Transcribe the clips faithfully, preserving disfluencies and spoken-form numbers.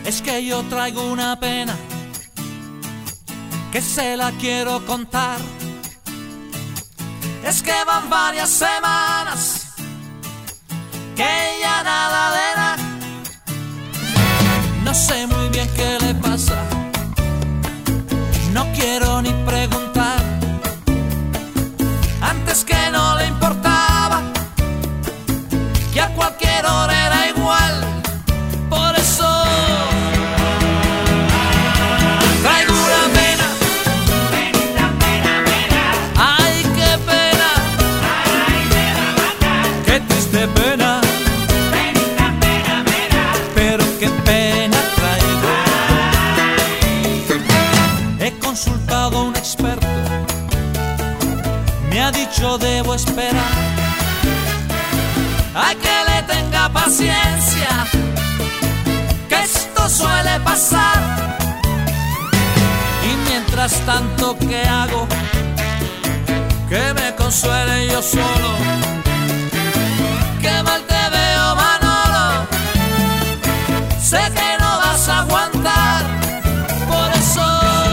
Es que yo traigo una pena que se la quiero contar. Es que van varias semanas que ya nada de nada. No sé muy bien qué le pasa, no quiero ni preguntar. Antes que no le importaba, que a cualquier hora era igual. Por eso traigo una pena. Penita, pena, pena. Ay, qué pena. Ay, me va a matar. Qué triste pena. Penita, pena, pena. Pero qué pena traigo. He consultado a un experto, me ha dicho debo esperar. Hay que le tenga paciencia, que esto suele pasar. Y mientras tanto, ¿qué hago? Que me consuele yo solo. Qué mal te veo, Manolo. Sé que no vas a aguantar. Por eso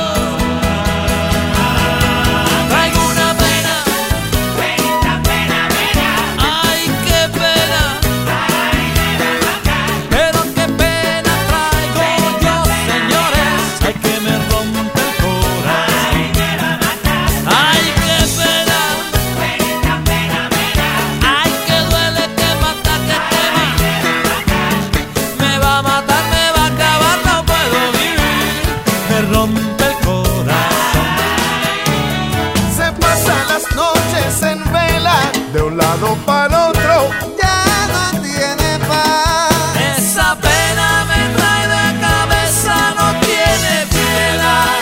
traigo una pena. Penita, pena, pena. Ay, qué pena. Ay, me va a matar. Pero qué pena traigo yo, señores. Ay, que me rompe el corazón. Ay, me va a matar. Ay, qué pena. Penita, pena, pena. Ay, que duele, que mata, que quema. Me va a matar, me va a acabar, no puedo vivir. Me rompe el corazón. Se pasan las noches en vela, de un lado para el otro, ya no tiene paz. Esa pena me trae de cabeza, no tiene piedad.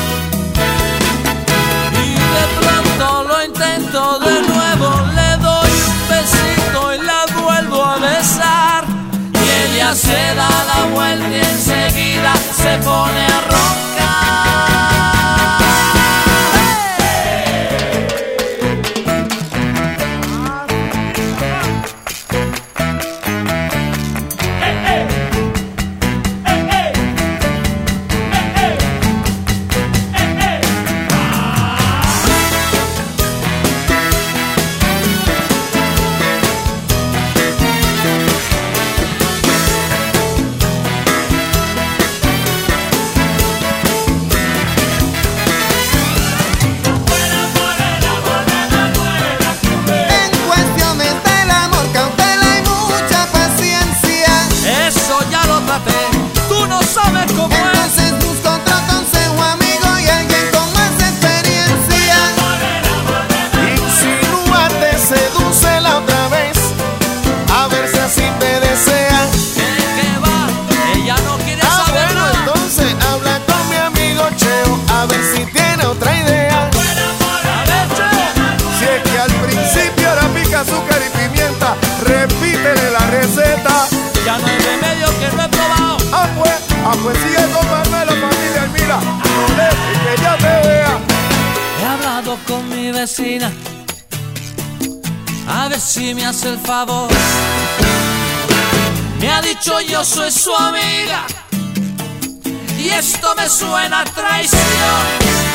Y de pronto lo intento de nuevo, le doy un besito y la vuelvo a besar. Y ella se da la vuelta y enseguida se pone a roncar. En cuestiones del amor, cautela y mucha paciencia. Eso ya lo traté, tú no sabes cómo es. Entonces busco otro consejo, amigo, y alguien con más experiencia. Insinúate, sedúcela otra vez, a ver si así te desea. ¿Qué, qué va? Ella no quiere Ah, saber bueno, nada. entonces habla con mi amigo Cheo, a ver si tiene otra idea. A ver, che. Si es que al principio era pica, azúcar y pimienta, repítele la receta. Ya no hay remedio que no he probado. Ah, pues, ah, pues sigue con Manuel, familia, y mira, no dejes que ya te vea. He hablado con mi vecina, a ver si me hace el favor. Me ha dicho yo soy su amiga, y esto me suena a traición.